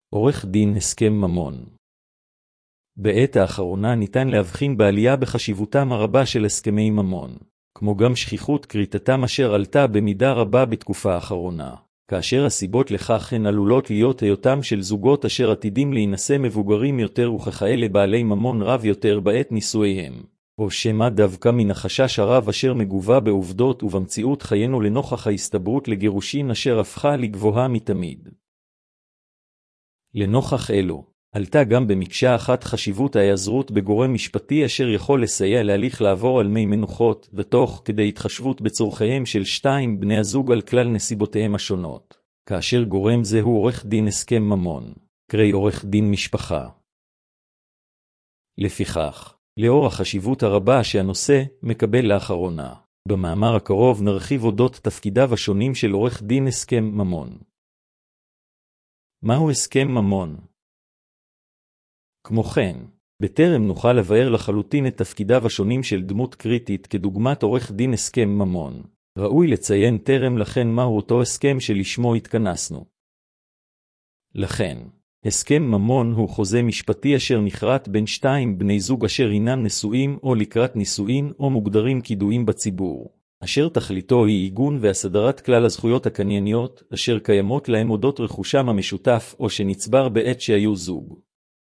עורך דין הסכם ממון. בעת האחרונה ניתן להבחין בעלייה בחשיבותם הרבה של הסכמי ממון, כמו גם שכיחות כריתתם אשר עלתה במידה רבה בתקופה האחרונה, כאשר הסיבות לכך הן עלולות להיות היותם של זוגות אשר עתידים להינשא מבוגרים יותר וככאלה בעלי ממון רב יותר בעת נישואיהם, או שמא דווקא מן החשש הרב אשר מגובה בעובדות ובמציאות חיינו לנוכח ההסתברות לגירושין אשר הפכה לגבוהה מתמיד. לנוכח אלו, עלתה גם במקשה אחת חשיבות ההיעזרות בגורם משפטי אשר יכול לסייע להליך לעבור על מי מנוחות, ותוך כדי התחשבות בצורכיהם של שתיים בני הזוג על כלל נסיבותיהם השונות, כאשר גורם זה הוא עורך דין הסכם ממון, קרי עורך דין משפחה. לפיכך, לאור החשיבות הרבה שהנושא מקבל לאחרונה, במאמר הקרוב נרחיב אודות תפקידיו השונים של עורך דין הסכם ממון. מהו הסכם ממון? כמו כן, בטרם נוכל לבאר לחלוטין את תפקידיו השונים של דמות קריטית כדוגמת עורך דין הסכם ממון, ראוי לציין טרם לכן מהו אותו הסכם שלשמו התכנסנו. לכן, הסכם ממון הוא חוזה משפטי אשר נכרת בין שתיים בני זוג אשר אינם נשואים או לקראת נישואין או מוגדרים כידועים בציבור, אשר תכליתו היא עיגון והסדרת כלל הזכויות הקנייניות אשר קיימות להם אודות רכושם המשותף או שנצבר בעת שהיו זוג.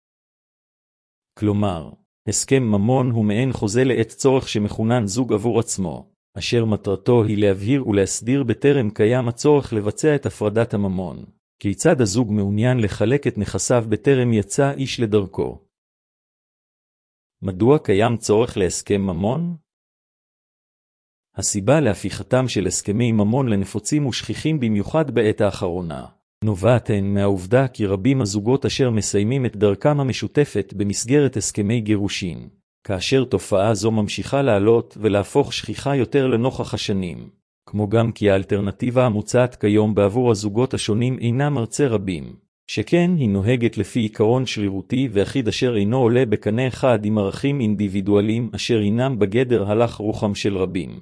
כלומר, הסכם ממון הוא מעין חוזה לעת צורך שמכונן זוג עבור עצמו, אשר מטרתו היא להבהיר ולהסדיר בטרם קיים הצורך לבצע את הפרדת הממון, כיצד הזוג מעוניין לחלק את נכסיו בטרם יצא איש לדרכו. מדוע קיים צורך להסכם ממון? הסיבה להפיכתם של הסכמי ממון לנפוצים ושכיחים במיוחד בעת האחרונה, נובעת הן מהעובדה כי רבים הזוגות אשר מסיימים את דרכם המשותפת במסגרת הסכמי גירושין, כאשר תופעה זו ממשיכה לעלות ולהפוך שכיחה יותר לנוכח השנים, כמו גם כי האלטרנטיבה המוצעת כיום בעבור הזוגות השונים אינה מרצה רבים, שכן היא נוהגת לפי עיקרון שרירותי ואחיד אשר אינו עולה בקנה אחד עם ערכים אינדיבידואליים אשר אינם בגדר הלך רוחם של רבים.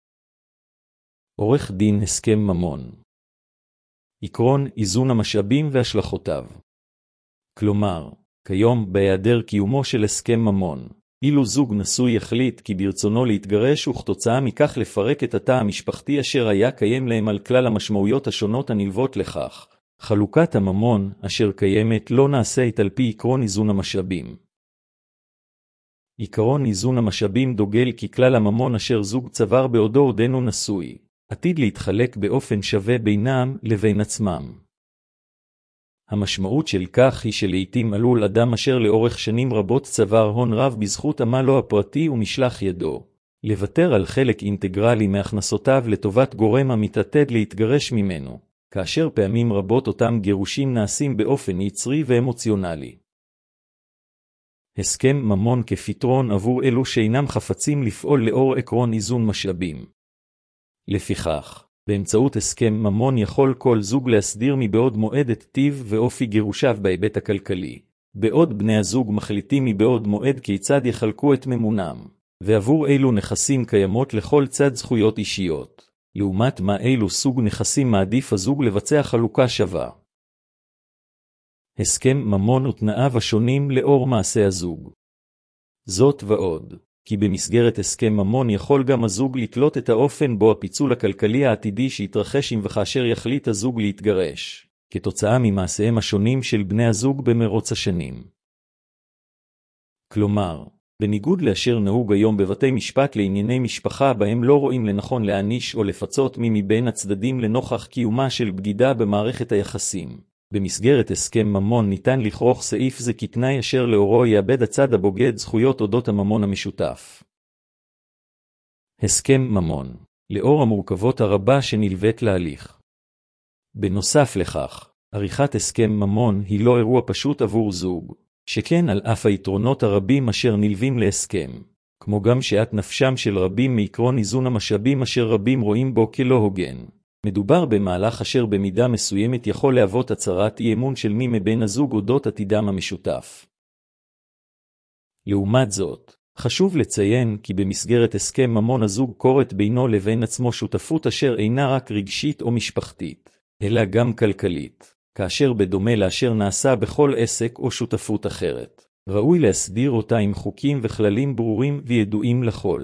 עורך דין הסכם ממון. עקרון איזון המשאבים והשלכותיו. כלומר, כיום בהיעדר קיומו של הסכם ממון, אילו זוג נשוי יחליט כי ברצונו להתגרש וכתוצאה מכך לפרק את התא המשפחתי אשר היה קיים להם על כלל המשמעויות השונות הנלוות לכך, חלוקת הממון אשר קיימת לא נעשית על פי עקרון איזון המשאבים. עקרון איזון המשאבים דוגל כי כלל הממון אשר זוג צבר בעודו עודנו נשוי, עתיד להתחלק באופן שווה בינם לבין עצמם. המשמעות של כך היא שלעיתים עלול אדם אשר לאורך שנים רבות צבר הון רב בזכות עמלו הפרטי ומשלח ידו, לוותר על חלק אינטגרלי מהכנסותיו לטובת גורם המתעתד להתגרש ממנו, כאשר פעמים רבות אותם גירושים נעשים באופן יצרי ואמוציונלי. הסכם ממון כפתרון עבור אלו שאינם חפצים לפעול לאור עקרון איזון משאבים. לפיכך, באמצעות הסכם ממון יכול כל זוג להסדיר מבעוד מועד את טיב ואופי גירושיו בהיבט הכלכלי, בעוד בני הזוג מחליטים מבעוד מועד כיצד יחלקו את ממונם, ועבור אילו נכסים קיימות לכל צד זכויות אישיות, לעומת מה אילו סוג נכסים מעדיף הזוג לבצע חלוקה שווה. הסכם ממון ותנאיו השונים לאור מעשה הזוג. זאת ועוד, כי במסגרת הסכם ממון יכול גם הזוג לתלות את האופן בו הפיצול הכלכלי העתידי שיתרחש אם וכאשר יחליט הזוג להתגרש, כתוצאה ממעשיהם השונים של בני הזוג במרוץ השנים. כלומר, בניגוד לאשר נהוג היום בבתי משפט לענייני משפחה בהם לא רואים לנכון להעניש או לפצות מי מבין הצדדים לנוכח קיומה של בגידה במערכת היחסים, במסגרת הסכם ממון ניתן לכרוך סעיף זה כתנאי אשר לאורו יאבד הצד הבוגד זכויות אודות הממון המשותף. הסכם ממון, לאור המורכבות הרבה שנלווית להליך. בנוסף לכך, עריכת הסכם ממון היא לא אירוע פשוט עבור זוג, שכן על אף היתרונות הרבים אשר נלווים להסכם, כמו גם שאת נפשם של רבים מעקרון איזון המשאבים אשר רבים רואים בו כלא הוגן. מדובר במהלך אשר במידה מסוימת יכול להוות הצהרת אי אמון של מי מבין הזוג אודות עתידם המשותף. לעומת זאת, חשוב לציין כי במסגרת הסכם ממון הזוג קורת בינו לבין עצמו שותפות אשר אינה רק רגשית או משפחתית, אלא גם כלכלית, כאשר בדומה לאשר נעשה בכל עסק או שותפות אחרת. ראוי להסדיר אותה עם חוקים וכללים ברורים וידועים לכל.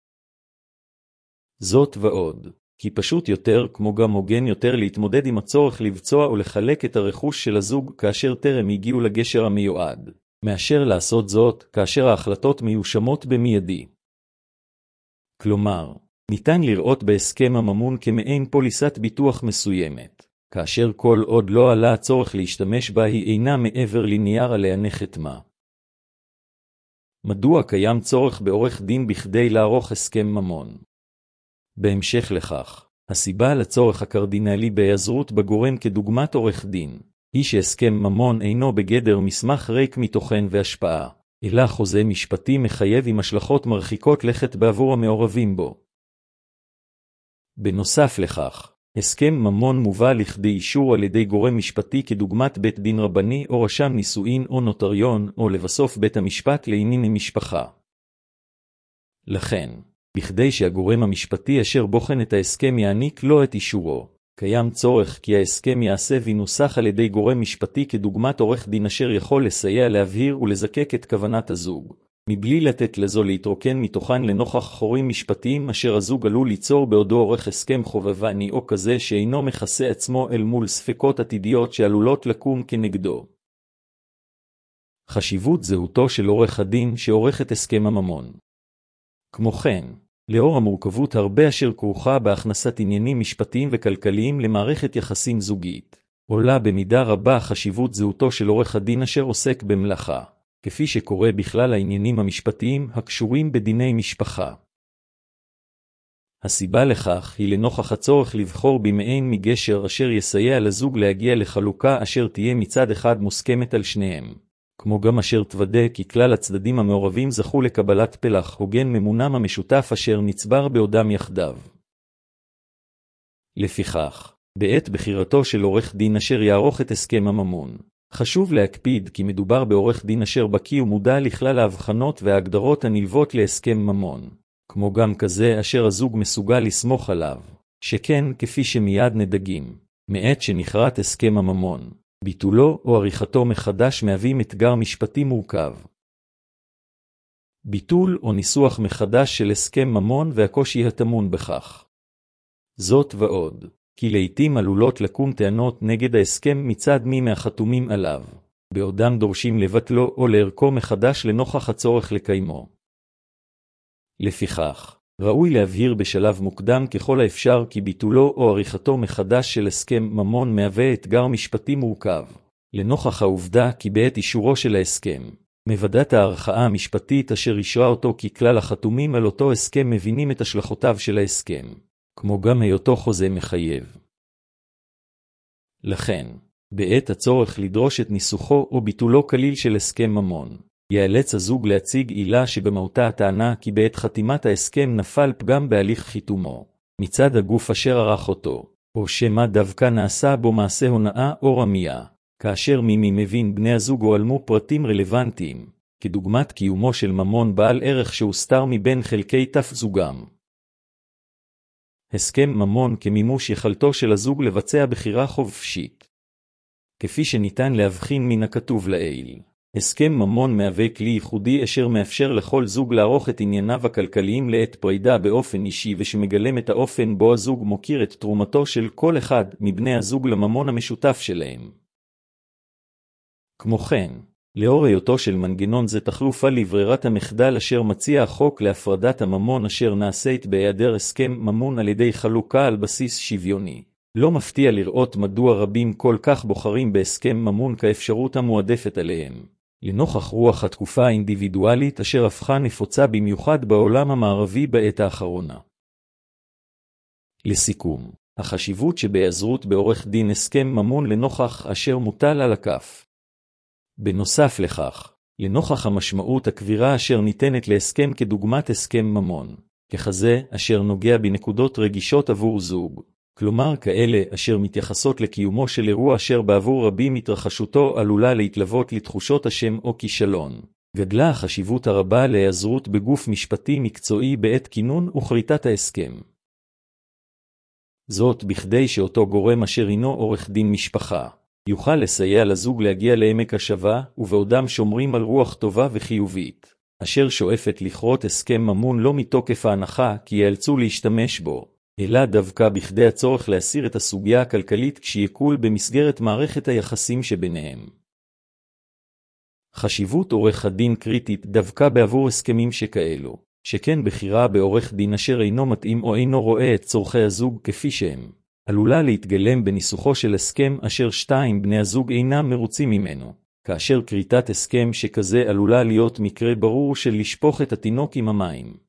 זאת ועוד, כי פשוט יותר כמו גם הוגן יותר להתמודד עם הצורך לבצוע או לחלק את הרכוש של הזוג כאשר טרם הגיעו לגשר המיועד, מאשר לעשות זאת כאשר ההחלטות מיושמות במיידי. כלומר, ניתן לראות בהסכם הממון כמעין פוליסת ביטוח מסוימת, כאשר כל עוד לא עלה הצורך להשתמש בה היא אינה מעבר לנייר עליה נחתמה. מדוע קיים צורך בעורך דין בכדי לערוך הסכם ממון? בהמשך לכך, הסיבה לצורך הקרדינלי בהיעזרות בגורם כדוגמת עורך דין, היא שהסכם ממון אינו בגדר מסמך ריק מתוכן והשפעה, אלא חוזה משפטי מחייב עם השלכות מרחיקות לכת בעבור המעורבים בו. בנוסף לכך, הסכם ממון מובא לכדי אישור על ידי גורם משפטי כדוגמת בית דין רבני או רשם נישואין או נוטריון או לבסוף בית המשפט לענייני משפחה. לכן, בכדי שהגורם המשפטי אשר בוחן את ההסכם יעניק לו את אישורו, קיים צורך כי ההסכם יעשה וינוסח על ידי גורם משפטי כדוגמת עורך דין אשר יכול לסייע להבהיר ולזקק את כוונת הזוג, מבלי לתת לזו להתרוקן מתוכן לנוכח חורים משפטיים אשר הזוג עלול ליצור בעודו עורך הסכם חובבני או כזה שאינו מכסה עצמו אל מול ספקות עתידיות שעלולות לקום כנגדו. חשיבות זהותו של עורך הדין שעורך את הסכם הממון. כמו כן, לאור המורכבות הרבה אשר כרוכה בהכנסת עניינים משפטיים וכלכליים למערכת יחסים זוגית, עולה במידה רבה חשיבות זהותו של עורך הדין אשר עוסק במלאכה, כפי שקורה בכלל העניינים המשפטיים הקשורים בדיני משפחה. הסיבה לכך היא לנוכח הצורך לבחור במעין מגשר אשר יסייע לזוג להגיע לחלוקה אשר תהיה מצד אחד מוסכמת על שניהם, כמו גם אשר תוודא כי כלל הצדדים המעורבים זכו לקבלת פלח הוגן ממונם המשותף אשר נצבר בעודם יחדיו. לפיכך, בעת בחירתו של עורך דין אשר יערוך את הסכם הממון, חשוב להקפיד כי מדובר בעורך דין אשר בקיא ומודע לכלל ההבחנות וההגדרות הנלוות להסכם ממון, כמו גם כזה אשר הזוג מסוגל לסמוך עליו, שכן כפי שמיד נדגים, מעת שנכרת הסכם הממון, ביטולו או עריכתו מחדש מהווים אתגר משפטי מורכב. ביטול או ניסוח מחדש של הסכם ממון והקושי הטמון בכך. זאת ועוד, כי לעתים עלולות לקום טענות נגד ההסכם מצד מי מהחתומים עליו, בעודם דורשים לבטלו או לערכו מחדש לנוכח הצורך לקיימו. לפיכך, ראוי להבהיר בשלב מוקדם ככל האפשר כי ביטולו או עריכתו מחדש של הסכם ממון מהווה אתגר משפטי מורכב, לנוכח העובדה כי בעת אישורו של ההסכם, מוועדת הערכאה המשפטית אשר אישרה אותו כי כלל החתומים על אותו הסכם מבינים את השלכותיו של ההסכם, כמו גם היותו חוזה מחייב. לכן, בעת הצורך לדרוש את ניסוחו או ביטולו כליל של הסכם ממון, יאלץ הזוג להציג עילה שבמהותה הטענה כי בעת חתימת ההסכם נפל פגם בהליך חיתומו, מצד הגוף אשר ערך אותו, או שמה דווקא נעשה בו מעשה הונאה או רמיה, כאשר מי מבין בני הזוג הועלמו פרטים רלוונטיים, כדוגמת קיומו של ממון בעל ערך שהוסתר מבין חלקי תף זוגם. הסכם ממון כמימוש יכולתו של הזוג לבצע בחירה חופשית. כפי שניתן להבחין מן הכתוב לעיל, הסכם ממון מהווה כלי ייחודי אשר מאפשר לכל זוג לערוך את ענייניו הכלכליים לעת פרידה באופן אישי ושמגלם את האופן בו הזוג מוקיר את תרומתו של כל אחד מבני הזוג לממון המשותף שלהם. כמו כן, לאור היותו של מנגנון זה תחלופה לברירת המחדל אשר מציע החוק להפרדת הממון אשר נעשית בהיעדר הסכם ממון על ידי חלוקה על בסיס שוויוני. לא מפתיע לראות מדוע רבים כל כך בוחרים בהסכם ממון כאפשרות המועדפת עליהם, לנוכח רוח התקופה האינדיבידואלית אשר הפכה נפוצה במיוחד בעולם המערבי בעת האחרונה. לסיכום, החשיבות שבהיעזרות בעורך דין הסכם ממון לנוכח אשר מוטל על הכף. בנוסף לכך, לנוכח המשמעות הכבירה אשר ניתנת להסכם כדוגמת הסכם ממון, ככזה אשר נוגע בנקודות רגישות עבור זוג, כלומר כאלה אשר מתייחסות לקיומו של אירוע אשר בעבור רבים התרחשותו עלולה להתלוות לתחושות אשם או כישלון, גדלה החשיבות הרבה להיעזרות בגוף משפטי מקצועי בעת כינון וכריתת ההסכם. זאת בכדי שאותו גורם אשר הינו עורך דין משפחה, יוכל לסייע לזוג להגיע לעמק השווה, ובעודם שומרים על רוח טובה וחיובית, אשר שואפת לכרות הסכם ממון לא מתוקף ההנחה כי ייאלצו להשתמש בו, אלא דווקא בכדי הצורך להסיר את הסוגיה הכלכלית כשיקול במסגרת מערכת היחסים שביניהם. חשיבות עורך הדין קריטית דווקא בעבור הסכמים שכאלו, שכן בחירה בעורך דין אשר אינו מתאים או אינו רואה את צורכי הזוג כפי שהם, עלולה להתגלם בניסוחו של הסכם אשר שתיים בני הזוג אינם מרוצים ממנו, כאשר כריתת הסכם שכזה עלולה להיות מקרה ברור של לשפוך את התינוק עם המים.